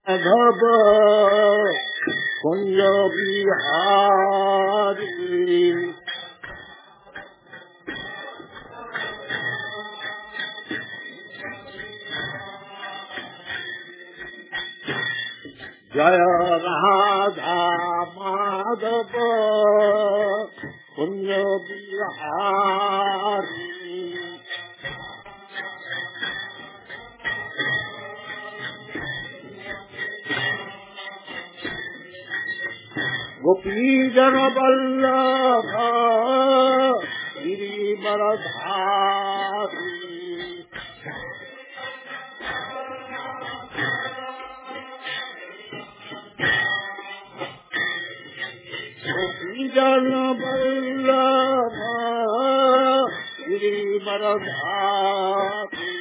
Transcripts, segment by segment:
माधव कुंज बिहारी जय राधा माधव कुंज बिहारी गोपी जन वल्लभ गिरिवरधारी गोपी जन वल्लभ गिरिवरधारी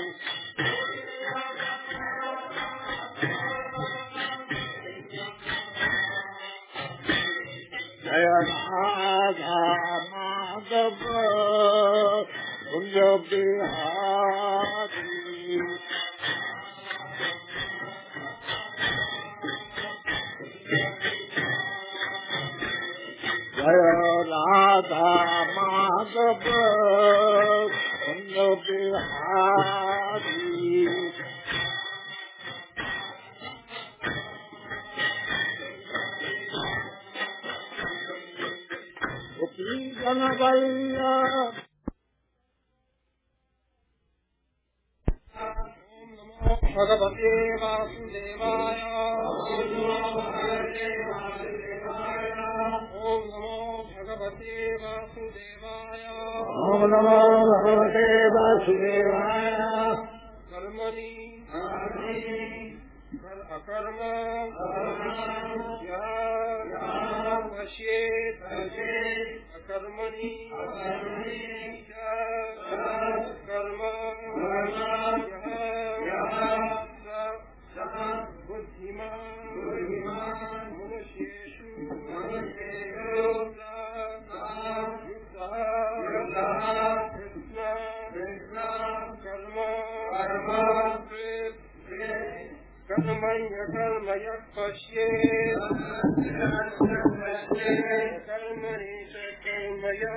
जय राधा माधव कुंज बिहारी जय राधा माधव कुंज बिहारी गोपी जन वल्लभ भगवते वासुदेवाय ओम नमो भगवते वासुदेवाय ओम नमो भगवते वासुदेवाय कर्मणि अकर्म पश्येत् अकर्मणि कर्म बुद्धिमान् मनुष्येषु कर्मण्य पश्येत् कर्मणि च कर्मया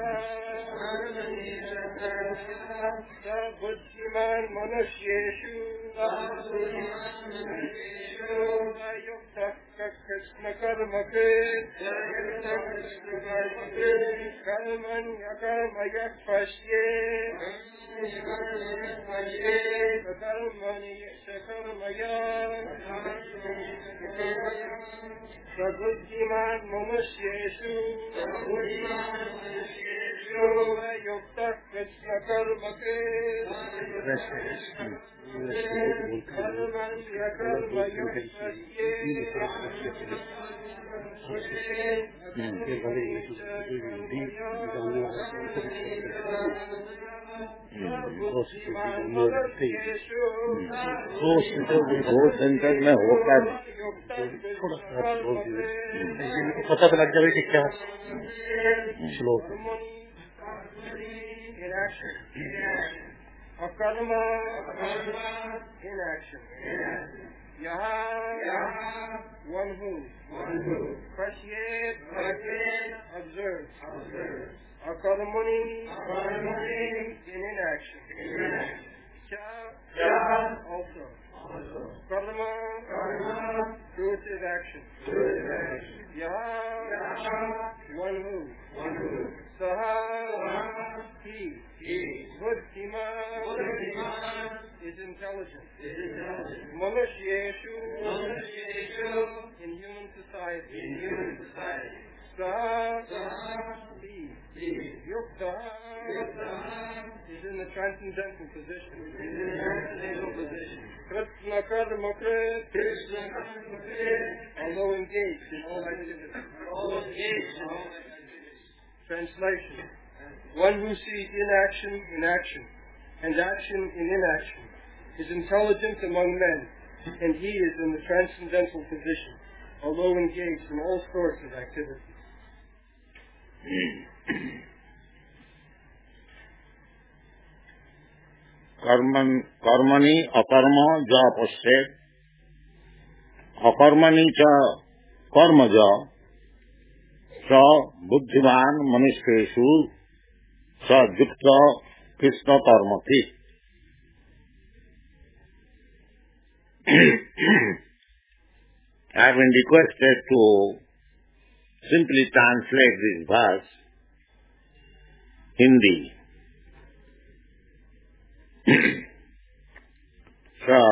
स बुद्धिमान् मनुष्येषु युक्तः कृष्णकर्मकृत् कर्मण्यकर्मयः पश्येत् कर्मणि च कर्मया सबुद्धिमान् मनुष्येषु युक्तः कृष्णकर्मकृत् कर्मण्यकर्मयः दो सेंटर में होकर थोड़ा सा पता तो लग जाए कि क्या श्लोक कर्म inaction. यहाँ one who पश्येत् observe. Akarmani in inaction. Cha also. Karma truth is action. Yaha one who. Saha he. Buddhiman is intelligent. Manushyeshu in human society. Saha he. Yukta is in the transcendental position. Krishna karma krit, although engaged in all activities. Translation: one who sees inaction in action and action in inaction is intelligent among men, and he is in the transcendental position, although engaged in all sorts of activities. कर्मणि अकर्म जा पश्चेत् अकर्मणि च कर्मज स बुद्धिमान मनुष्येषु स युक्त Krishna कर्मति. I have been requested to simply translate this verse Hindi. So,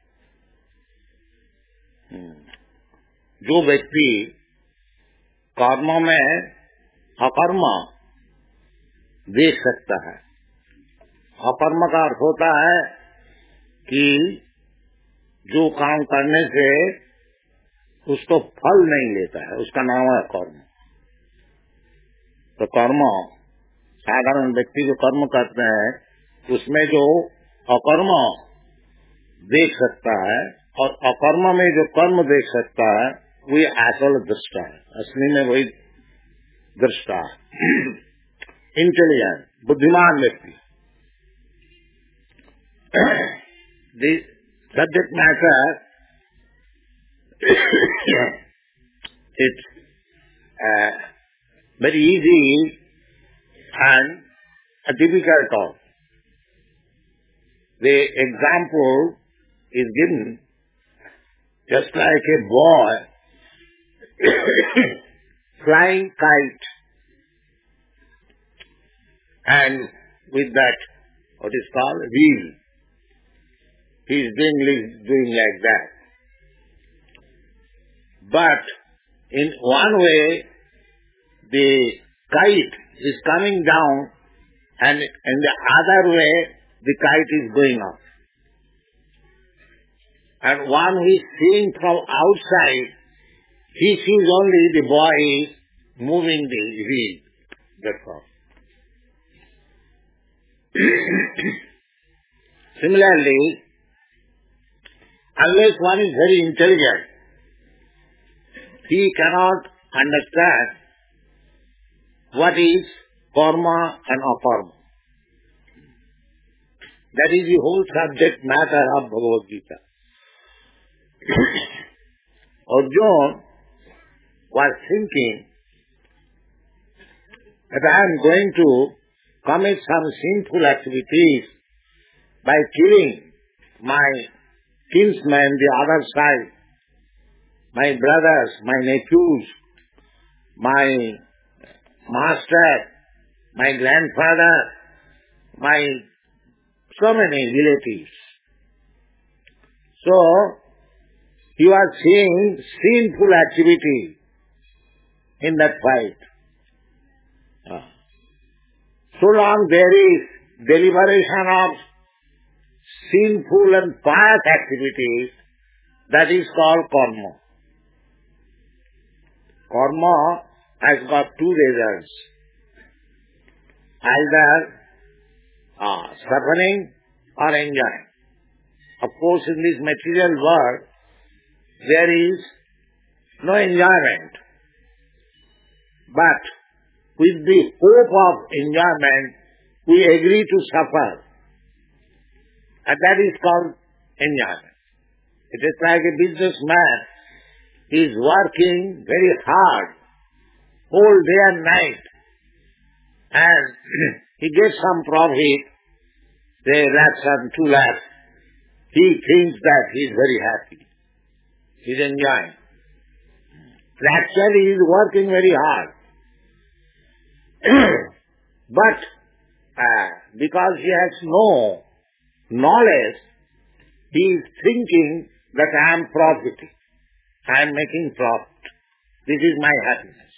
जो व्यक्ति कर्म में अकर्म देख सकता है, अकर्म का अर्थ होता है कि जो काम करने से उसको फल नहीं लेता है, उसका नाम है कर्म. तो कर्म साधारण व्यक्ति जो कर्म करते हैं उसमें जो अकर्म देख सकता है और अकर्म में जो कर्म देख सकता है वही असल दृष्टा है, असली में वही दृष्टा है. इंटेलिजेंट, बुद्धिमान व्यक्ति. The subject matter it's very easy and a difficult also. The example is given just like a boy flying kite, and with that what is called wheel, he is doing like that. But in one way the kite is coming down and in the other way the kite is going up. And one who is seeing from outside, he sees only the boy is moving the wheel. That's all. Similarly, unless one is very intelligent, he cannot understand what is karma and akarma. That is the whole subject matter of Bhagavad Gita. Arjuna was thinking that I am going to commit some sinful activities by killing my kinsmen the other side, my brothers, my nephews, my master, my grandfather, my so many relatives. So, he was seeing sinful activity in that fight. So long there is deliberation of sinful and pious activities, that is called karma. Karma has got two results. Either suffering or enjoying. Of course, in this material world, there is no enjoyment. But with the hope of enjoyment, we agree to suffer. And that is called enjoyment. It is like a businessman. He is working very hard, whole day and night, and he gets some profit, say lakhs and 2 lakhs. He thinks that he is very happy. He is enjoying. Actually, he is working very hard. But because he has no knowledge, he is thinking that I am profiting. I am making profit. This is my happiness.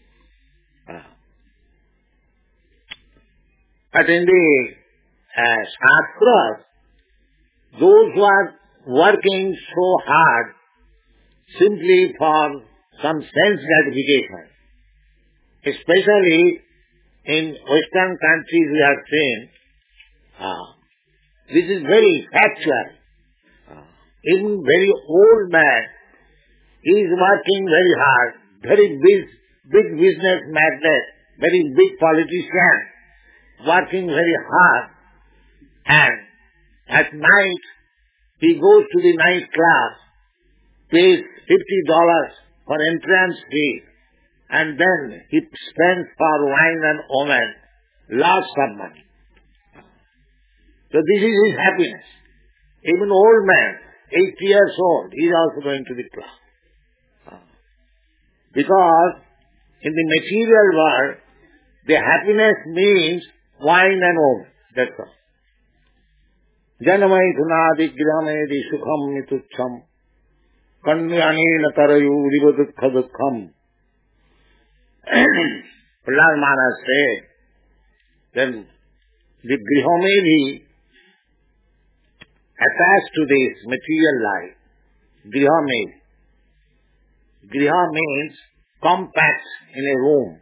But in the Shastras, those who are working so hard simply for some sense gratification, especially in Western countries we have seen, this is very factual. Even very old man, he is working very hard, very big business magnate, very big politician, working very hard, and at night he goes to the night club pays $50 for entrance fee, and then he spends for wine and women lots of money. So this is his happiness. Even old man, 80 years old, he is also going to the club. Because in the material world, the happiness means wine and women. That's all. Janamai thunadi gramedi sukham mitucham kanyanena tarayu rivadukha dukkham. Prahlad Maharaj said, then the Grihomedi attached to this material life, Grihomedi. Griha means compact in a room.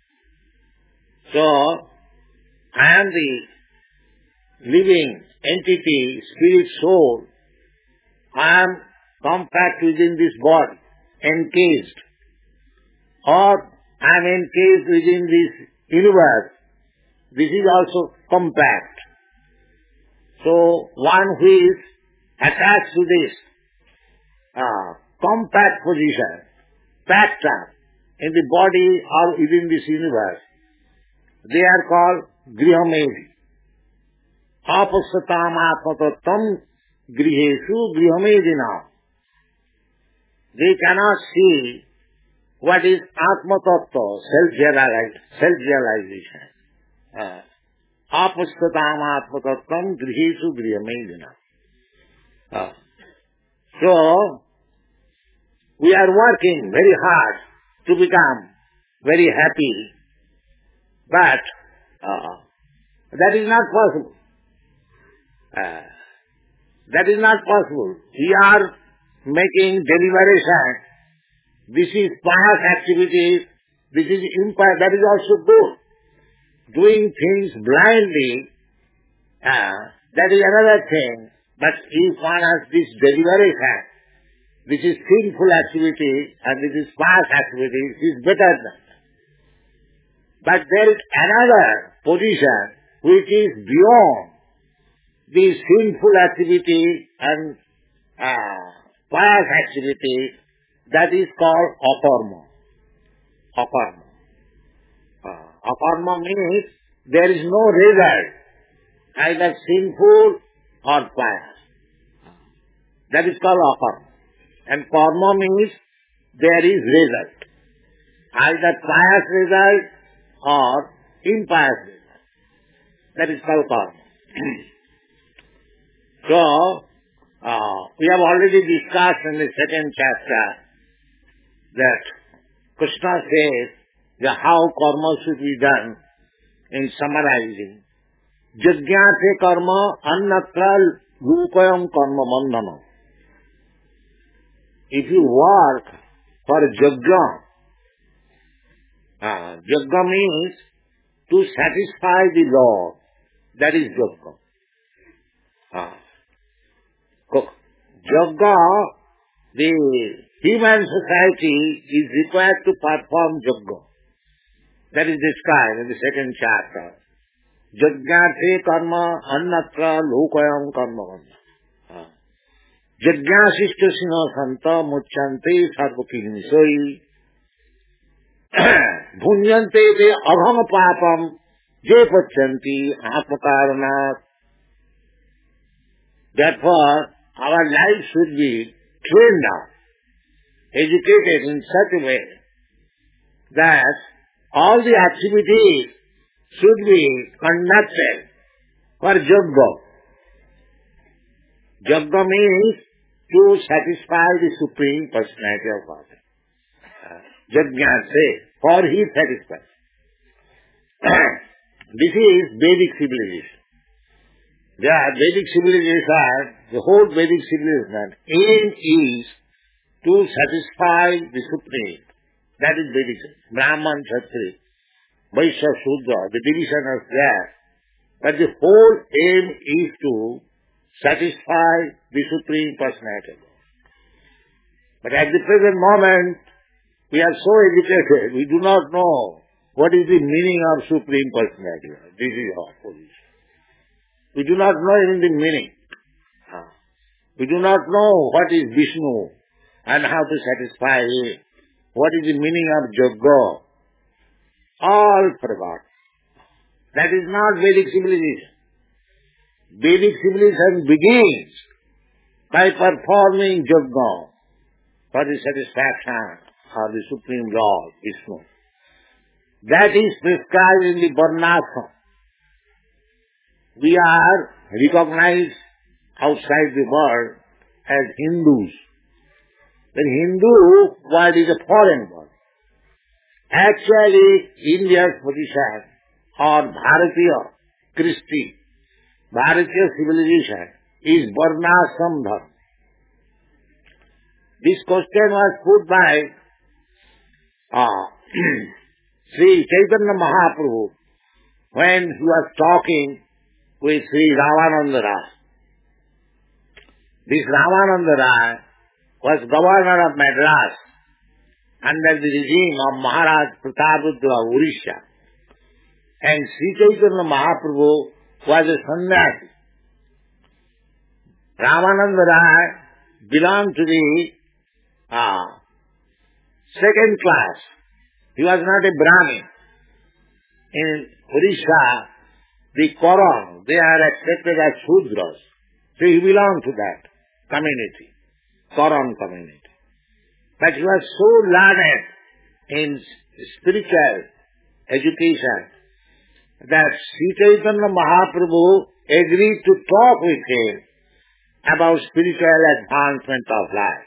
So, I am the living entity, spirit, soul. I am compact within this body, encased. Or I am encased within this universe. This is also compact. So, one who is attached to this compact position, packed up in the body or within this universe, they are called Grihomedi. Apasatam atmatatam griheshu grihomedina. They cannot see what is atmatattva, self-realization. Apasatam atmatatam griheshu grihomedina. So, we are working very hard to become very happy, but that is not possible. That is not possible. We are making deliberation. This is pious activity. This is impious. That is also good. Doing things blindly, that is another thing. But if one has this deliberation, this is sinful activity and this is pious activity, it is better than that. But there is another position which is beyond the sinful activity and pious activity, that is called aparma. Aparma. Aparma means there is no result, either sinful or pious. That is called aparma. And karma means there is result, either pious result or impious result. That is called karma. So, we have already discussed in the second chapter that Krishna says that how karma should be done in summarizing. Jagyate karma annatra rupayam karma bandhana. If you work for yajna, yajna means to satisfy the Lord. That is yajna. Yajna, the human society is required to perform yajna. That is described in the second chapter. Jagyate karma annatra lokayam karma bandhana. Jagyasishtasino santa mucchante sarvakihinisoi bhunyante te agham papam je pachanti atmakaranat. Therefore, our life should be trained up, educated in such a way that all the activities should be conducted for yajna. Yajna means to satisfy the Supreme Personality of Godhead. Yajna say, for he satisfies. This is Vedic civilization. Vedic civilization, the whole Vedic civilization, aim is to satisfy the Supreme. That is Vedic. Brahman, Kshatriya, Vaishya, Shudra, the division is there. But the whole aim is to satisfy the Supreme Personality. But at the present moment, we are so educated, we do not know what is the meaning of Supreme Personality. This is our position. We do not know even the meaning. We do not know what is Vishnu and how to satisfy him. What is the meaning of Yajna? All forgot. That is not Vedic civilization. Vedic civilization begins by performing Yajna for the satisfaction of the Supreme Lord, Vishnu. That is prescribed in the Varnashram. We are recognized outside the world as Hindus. The Hindu word is a foreign word. Actually, India's position or Bharatiya Christi, Bharatiya civilization is Varnashram Dharma. This question was put by Sri Chaitanya Mahaprabhu when he was talking with Sri Ramananda Rai. This Ramananda Rai was governor of Madras under the regime of Maharaj Prataparudra of Orissa. And Sri Chaitanya Mahaprabhu was a sannyasi. Ramananda Rai belonged to the second class. He was not a Brahmin. In Orissa, the Koran, they are accepted as Shudras. So he belonged to that community, Koran community. But he was so learned in spiritual education that Sri Chaitanya Mahaprabhu agreed to talk with him about spiritual advancement of life.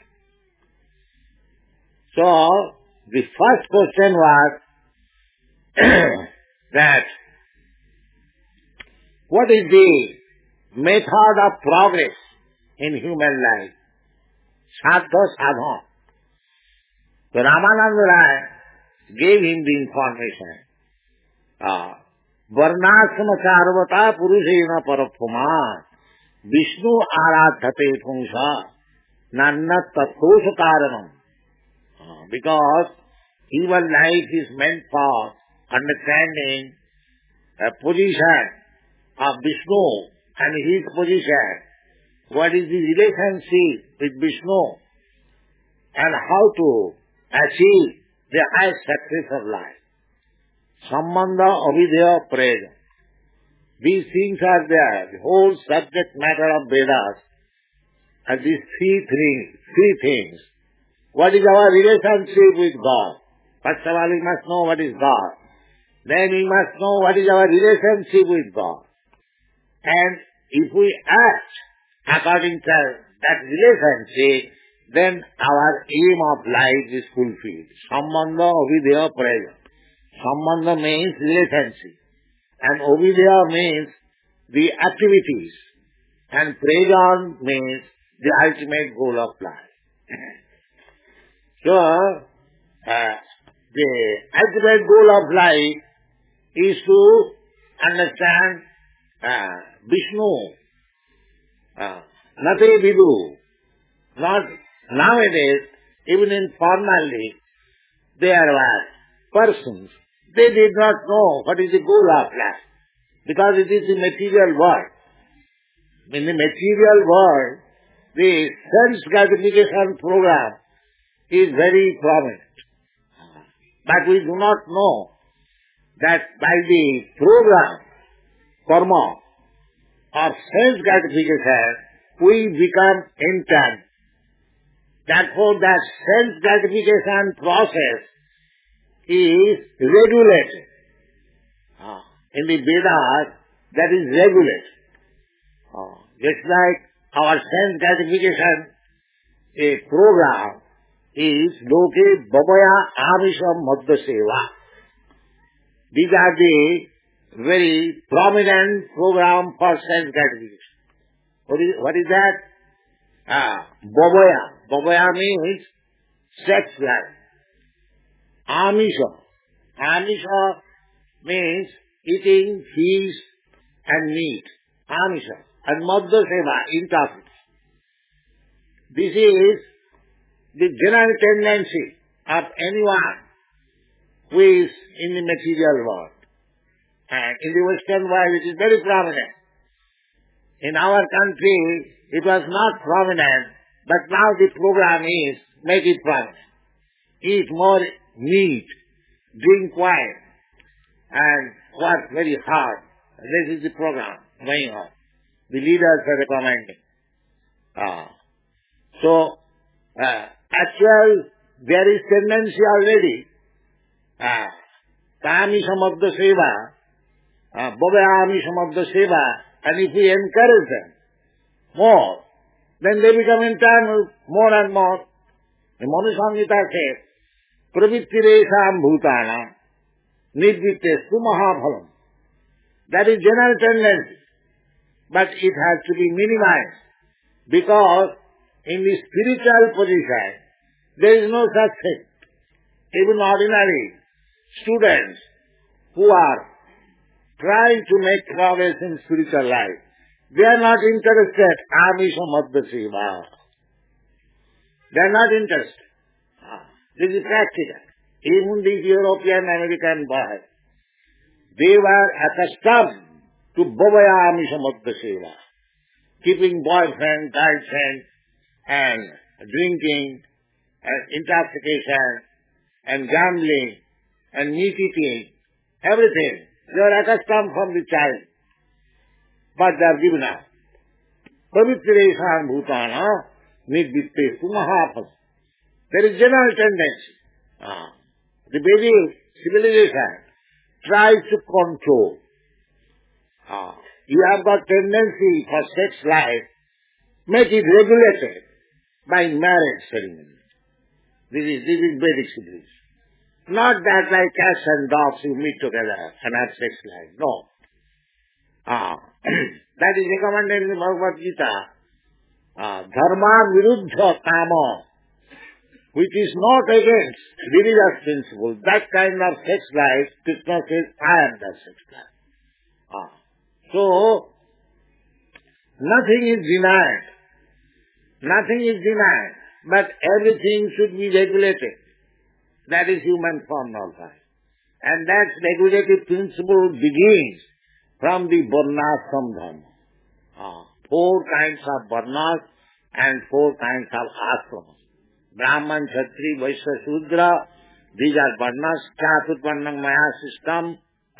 So, the first question was that what is the method of progress in human life? Sadha sadhana. So Ramananda Rai gave him the information. Varnashrama charvata purushena parapuma Vishnu aradhate pungsha nanna tattosha karanam. Because human life is meant for understanding a position of Vishnu and his position. What is the relationship with Vishnu and how to achieve the highest success of life. Sambandha, avidya, prayas. These things are there. The whole subject matter of Vedas are these three things. What is our relationship with God? First of all, we must know what is God. Then we must know what is our relationship with God. And if we act according to that relationship, then our aim of life is fulfilled. Sambandha, avidya, prayas. Sambandha means relationship. And avidya means the activities. And prayas means the ultimate goal of life. So, the ultimate goal of life is to understand Vishnu. Nate vidu. Not nowadays, even informally, there were persons, they did not know what is the goal of life, because it is the material world. In the material world, the self-gratification program is very prominent. But we do not know that by the program, karma, or self-gratification, we become intent. Therefore, that self-gratification process is regulated. In the Vedas, that is regulated. Just like our self-gratification program is Loke Babaya Amisham Madhya Seva. These are the very prominent program for self-gratification. What is that? Babaya. Babaya means sex life. Amisha. Amisha means eating fish and meat. Amisha. And Madhya Seva, intoxication. This is the general tendency of anyone who is in the material world. And in the Western world it is very prominent. In our country it was not prominent, but now the program is make it permanent. Eat more meat, drink wine, and work very hard. This is the program going on. The leaders are recommending. Actual, there is tendency already. Kami samabda seva, bhavayami samabda seva, and if we encourage them more, then they become internal more and more. The Manu Samhita says, pravittiresham bhutana nidvittestu mahaphalam. That is general tendency. But it has to be minimized, because in the spiritual position, there is no such thing. Even ordinary students who are trying to make progress in spiritual life, they are not interested. Amisha Madhya Seva. They are not interested. This is practical. Even these European American boys, they were accustomed to Bhavaya Amisha Madhya Seva, keeping boyfriend, girlfriend, and drinking, and intoxication, and gambling, and meat eating, everything. They are accustomed from the child. But they are given up. Pravittiresham bhutana nidvittestu mahaphalam. There is general tendency. The basic civilization tries to control. You have got tendency for sex life, make it regulated by marriage ceremony. This is Vedic civilization. Not that like cats and dogs you meet together and have sex life. No. That is recommended in the Bhagavad Gita. Dharma viruddha kama, which is not against religious principle. That kind of sex life, Krishna says, I am the sex life. So, nothing is denied. Nothing is denied. But everything should be regulated. That is human form of life. And that regulative principle begins from the varnashram dharma. 4 kinds of varnas and 4 kinds of ashramas. Brahman, Kshatriya, Vaishya, Shudra, these are varnas. Chaturvarnam maya system.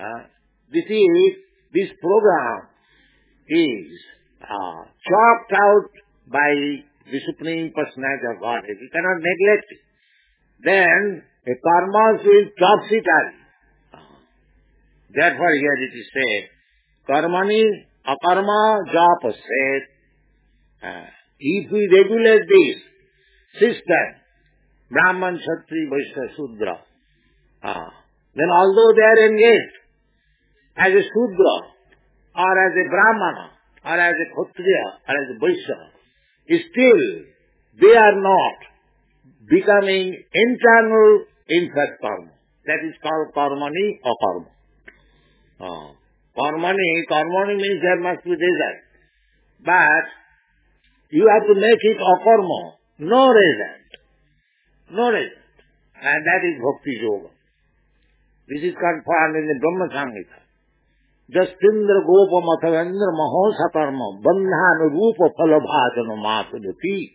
This program is chalked out by the Supreme Personality of Godhead. You cannot neglect it. Then the karmas will topsy-turvy. Therefore here it is said, karmani akarma japasset. If we regulate this system, Brahman, Kshatriya, Vaishya, Shudra, then although they are engaged as a Shudra, or as a Brahmana, or as a Kshatriya, or as a Vaishya, still they are not becoming internal in such karma. That is called karmani akarma. Karmani means there must be result. But you have to make it akarma, no result. No result. And that is bhakti yoga. This is confirmed in the Brahma Samhita. Jastindra gopa mathavendra mahosa karma bandhana rupa phalabhajana matadati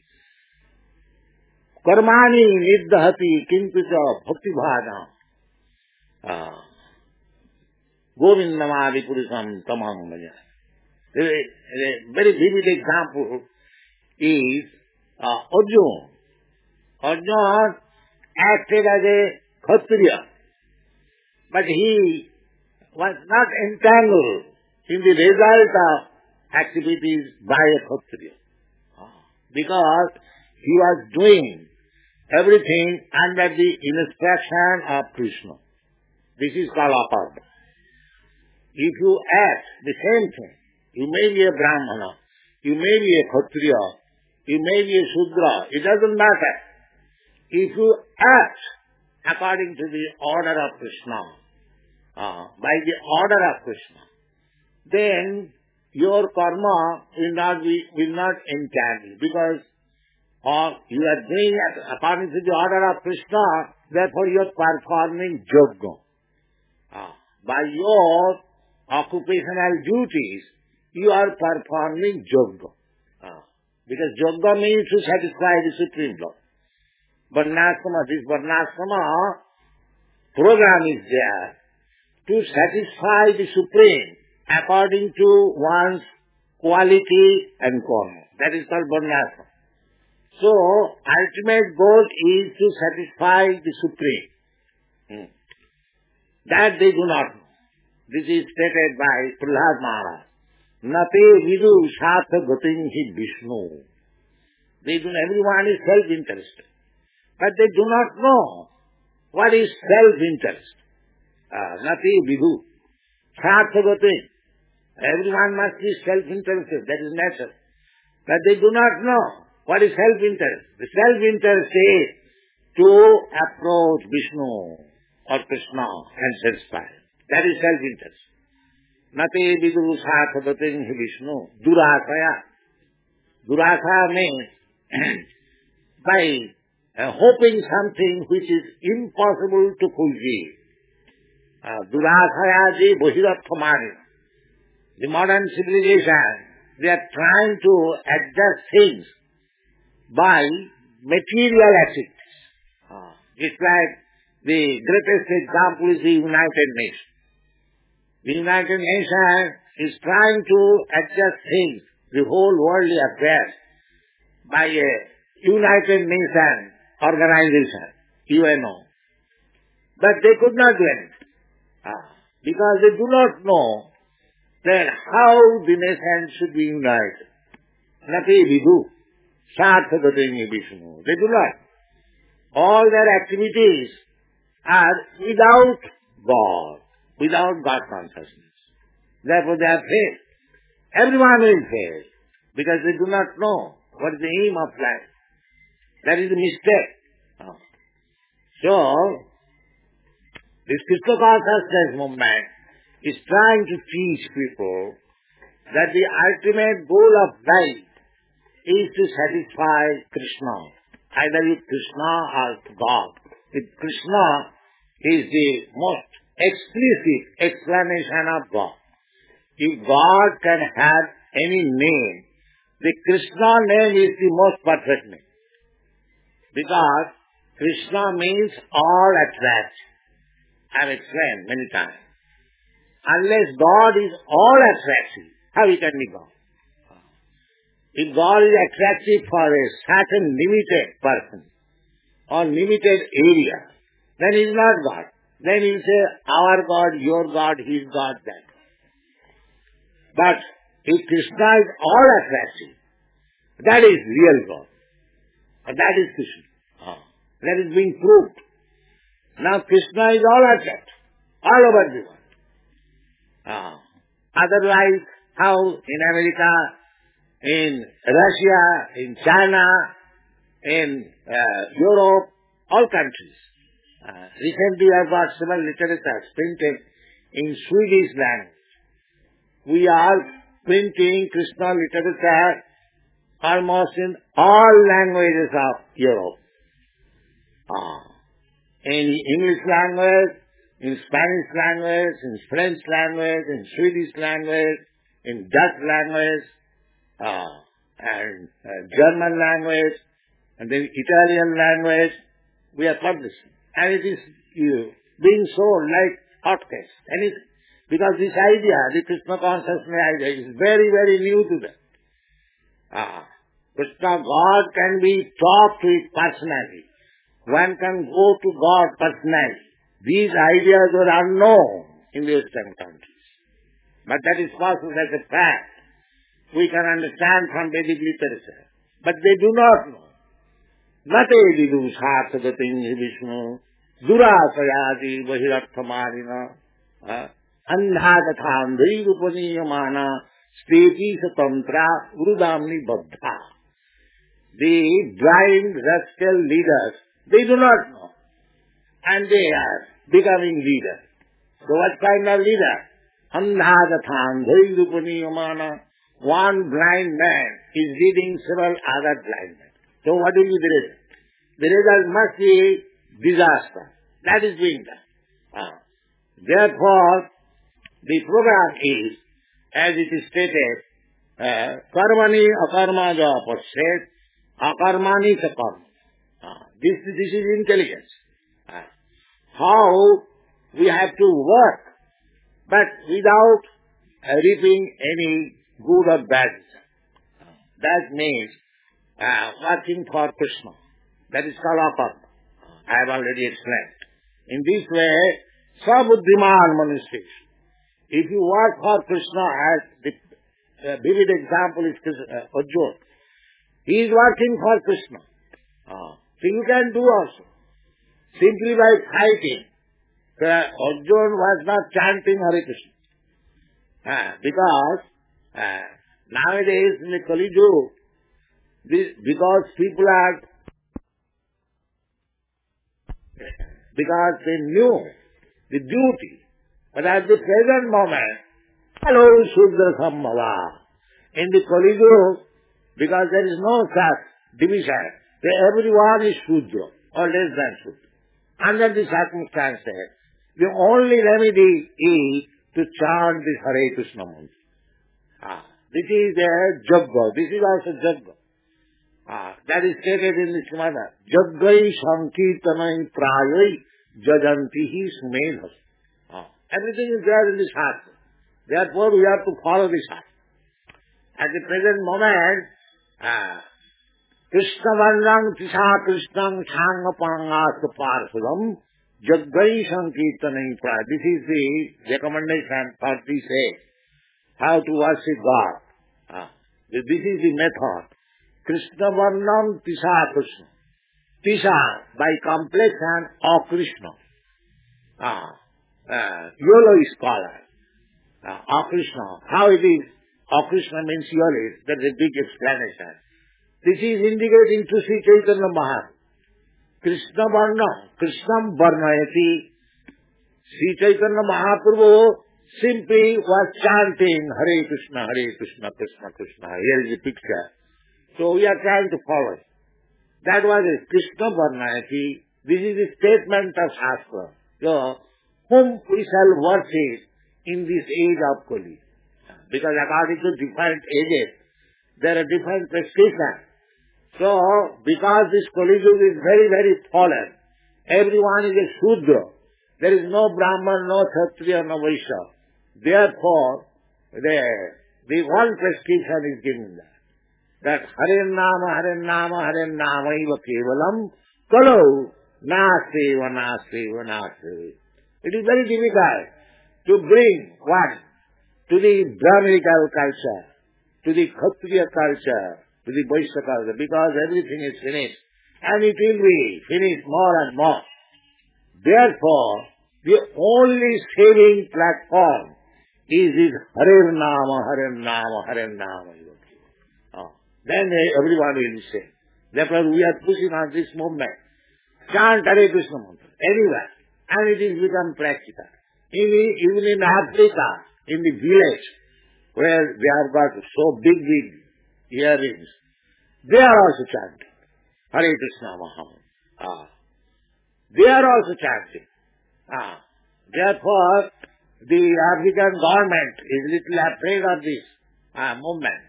karmani niddhati kintucha bhakti bhajana govindamadi purusam tamang bhaja. A very vivid example is Arjuna. Arjuna acted as a Kshatriya, but he was not entangled in the result of activities by a Kshatriya, because he was doing everything under the instruction of Krishna. This is called aparma. If you act the same thing, you may be a Brahmana, you may be a Kshatriya, you may be a Shudra, it doesn't matter. If you act according to the order of Krishna, by the order of Krishna, then your karma will not entangle, because you are doing it according to the order of Krishna, therefore you are performing yoga. By your occupational duties, you are performing yoga. Because yoga means to satisfy the Supreme Lord. Varnashrama. This Varnashrama program is there to satisfy the Supreme according to one's quality and karma. That is called Varnashrama. So, ultimate goal is to satisfy the Supreme. That they do not know. This is stated by Prahlad Maharaj. Nate vidu shatha gatin hi Vishnu. Everyone is self-interested. But they do not know what is self-interest. Nate vidu shatha gatin. Everyone must be self-interested. That is natural. But they do not know what is self-interest. The self-interest is to approach Vishnu or Krishna and satisfy. That is self-interest. Nate vidu shatha gatin hi Vishnu. Durasaya. Durasaya means by hoping something which is impossible to fulfill. Durasaya ji bohirathamarina. The modern civilization, they are trying to adjust things by material activities. It's like the greatest example is the United Nations. The United Nations is trying to adjust things, the whole worldly affairs, by a United Nations organization, UNO. But they could not do anything. Because they do not know then how the nation should be united. Nate vidu shatha gatin hi Vishnu. They do not. All their activities are without God consciousness. Therefore they are failed. Everyone will fail because they do not know what is the aim of life. That is a mistake. So, this Krishna consciousness movement is trying to teach people that the ultimate goal of life is to satisfy Krishna, either with Krishna or God. If Krishna is the most explicit explanation of God. If God can have any name, the Krishna name is the most perfect name. Because Krishna means all attraction. I have explained many times. Unless God is all attractive, how he can be God? If God is attractive for a certain limited person or limited area, then he is not God. Then he will say, our God, your God, his God, that God. But if Krishna is all attractive, that is real God. And that is Krishna. That is being proved. Now Krishna is all attractive, all over the world. Otherwise, how in America, in Russia, in China, in Europe, all countries. Recently I got several literatures printed in Swedish language. We are printing Krishna literature almost in all languages of Europe. In English language, in Spanish language, in French language, in Swedish language, in Dutch language, and German language, and then Italian language, we are publishing. And it is being sold like hotcakes. Because this idea, the Krishna consciousness idea, is very, very new to them. Krishna, God can be taught to it personally. One can go to God personally. These ideas were unknown in the Western countries. But that is possible as a fact. We can understand from Vedic literature. But they do not know. Nate vidu shatha gatin hi Vishnu. Durasayadi vahirathamarina. Andha tatha andhai rupaniyamana. Steti satantra urudamni baddha. The blind rascal leaders, they do not know. And they are becoming leaders. So what kind of leader? Andha tatha andhai rupaniyamana. One blind man is leading several other blind men. So what will be the result? The result must be disaster. That is being done. Therefore, the program is, as it is stated, karmani akarma ja pashet, akarmani sa karma. This is intelligence. How we have to work, but without reaping any good or bad. That means working for Krishna. That is called akarma. I have already explained. In this way, sabuddhiman manushtesh. If you work for Krishna, as the vivid example is Arjuna. He is working for Krishna. So you can do also. Simply by fighting. Arjuna was not chanting Hare Krishna. Because nowadays in the Kali Yuga, because people are, because they knew the duty. But at the present moment, hello Shudra Sambhava. In the Kali Yuga, because there is no such division, everyone is Shudra or less than Shudra. Under the circumstances, the only remedy is to chant the Hare Krishna mantra. This is a jagga. This is also jagga. That is stated in the Srimad. Jaggai sankirtanai prayai jajantihi sumedhas. Everything is there in the Shastra. Therefore, we have to follow the Shastra. At the present moment, Krishna Varnam Tisha Krishnam Sangha Panangasa Parsadam Jaggai Sankirtanai Praya. This is the recommendation for the say how to worship God. This is the method. Krishna Varnam Tisha Krishna. Tisha by complexion of Krishna. Yellow is colored. Krishna. How it is? Krishna means yellow. That's a big explanation. This is indicating to Sri Chaitanya Mahaprabhu. Krishna Varna, Krishnam Varnayati. Sri Chaitanya Mahaprabhu simply was chanting Hare Krishna, Krishna Krishna. Here is the picture. So we are trying to follow it. That was it. Krishna Varnayati. This is the statement of Shastra. So, whom we shall worship in this age of Kali. Because according to different ages, there are different prescriptions. So, because this Kali Yuga is very, very fallen, everyone is a Shudra. There is no Brahman, no Kshatriya, no Vaishya. Therefore, the one prescription is given there. That Hare Nama Iva Kevalam Kalau Naseva. It is very difficult to bring one to the Brahminical culture, to the Kshatriya culture, to the Vaishya culture, because everything is finished. And it will be finished more and more. Therefore, the only saving platform is this Hare Nama. Then everyone will be saved. Therefore, we are pushing on this movement. Chant Hare Krishna mantra anywhere. And it is become practical. Even in Africa, in the village, where they have got so big earrings, they are also chanting Hare Krishna Mahamantra. They are also chanting. Therefore, the African government is little afraid of this movement.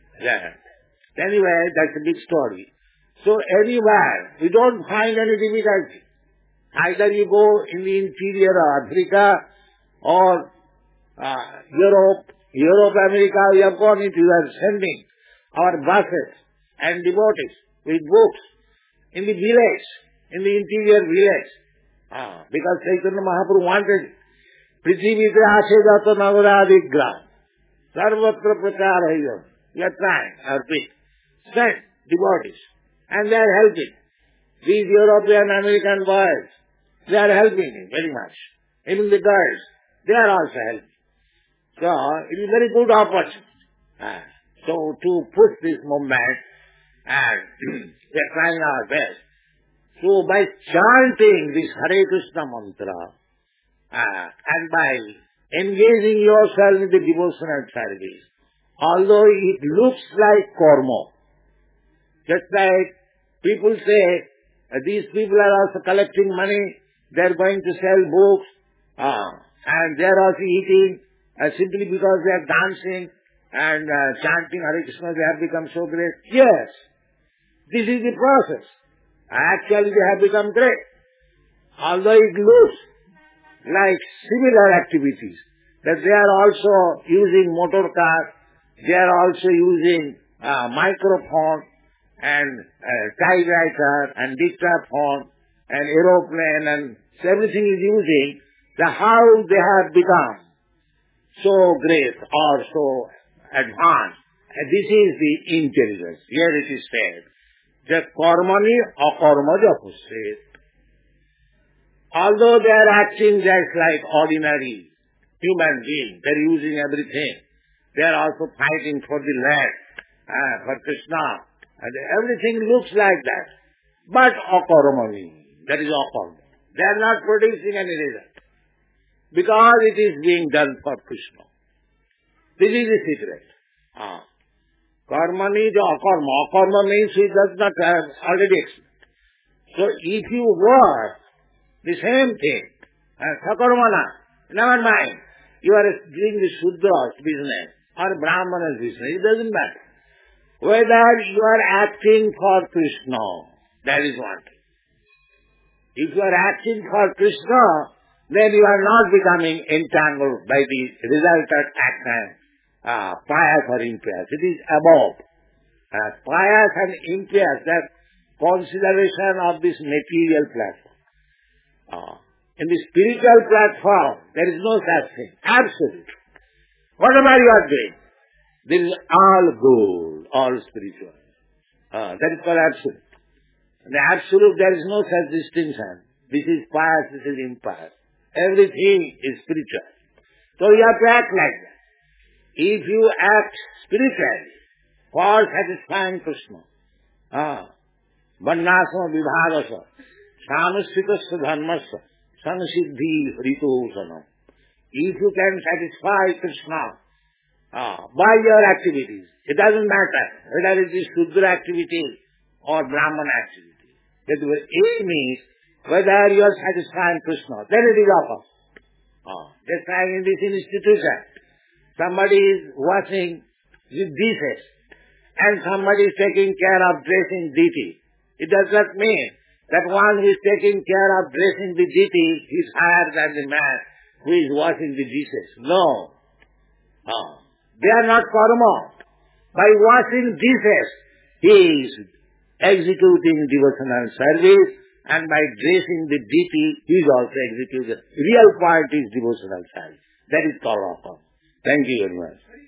Anyway, that's a big story. So anywhere, we don't find any difficulty. Either you go in the interior of Africa or Europe, America, we have gone into, we are sending our buses and devotees with books in the village, in the interior village. Because Chaitanya Mahaprabhu wanted Prithivite Ashedata Nagaradigram Sarvatra Pracharayam. We are trying our bit. Send devotees. And they are helping. These European American boys, they are helping me very much. Even the girls, they are also helping. So, it is a very good opportunity. So, to push this movement, and we are trying our best. So, by chanting this Hare Krishna mantra, and by engaging yourself in the devotional service, although it looks like karma, just like people say, these people are also collecting money, they are going to sell books, and they are also eating, simply because they are dancing and chanting Hare Krishna, they have become so great. Yes, this is the process. Actually they have become great. Although it looks like similar activities, that they are also using motor cars, they are also using microphone and typewriter and dictaphone and aeroplane and everything is using, how they have become so great or so advanced. And this is the intelligence. Here it is said that karmani akarmaja pushet. Although they are acting just like ordinary human beings, they are using everything. They are also fighting for the land, for Krishna. And everything looks like that. But akarmani, that is akarma. They are not producing any result. Because it is being done for Krishna. This is the secret. Karmani is akarma. Akarma means he does not have already explained. So if you work the same thing, sakarmana, never mind, you are doing the Shudra's business or Brahmana's business, it doesn't matter. Whether you are acting for Krishna, that is one thing. If you are acting for Krishna, then you are not becoming entangled by the resultant action, pious or impious. It is above. Pious and impious, that consideration of this material platform. In the spiritual platform, there is no such thing. Absolute. Whatever you are doing, this is all good, all spiritual. That is called absolute. In the absolute, there is no such distinction. This is pious, this is impious. Everything is spiritual. So you have to act like that. If you act spiritually for satisfying Krishna, Varnasama vibhagasa, samasritasya dharmasya, sansiddhi hritosanam. If you can satisfy Krishna by your activities, it doesn't matter whether it is Shudra activity or Brahman activity. That your aim is whether you are satisfying Krishna, then it is offer. Just like in this institution, somebody is washing the dishes and somebody is taking care of dressing deity. It does not mean that one who is taking care of dressing the deity is higher than the man who is washing the dishes. No. They are not karma. By washing dishes, he is executing devotional service, and by dressing the deity, he is also executing. Real point is devotional service. That is called karma. Thank you very much.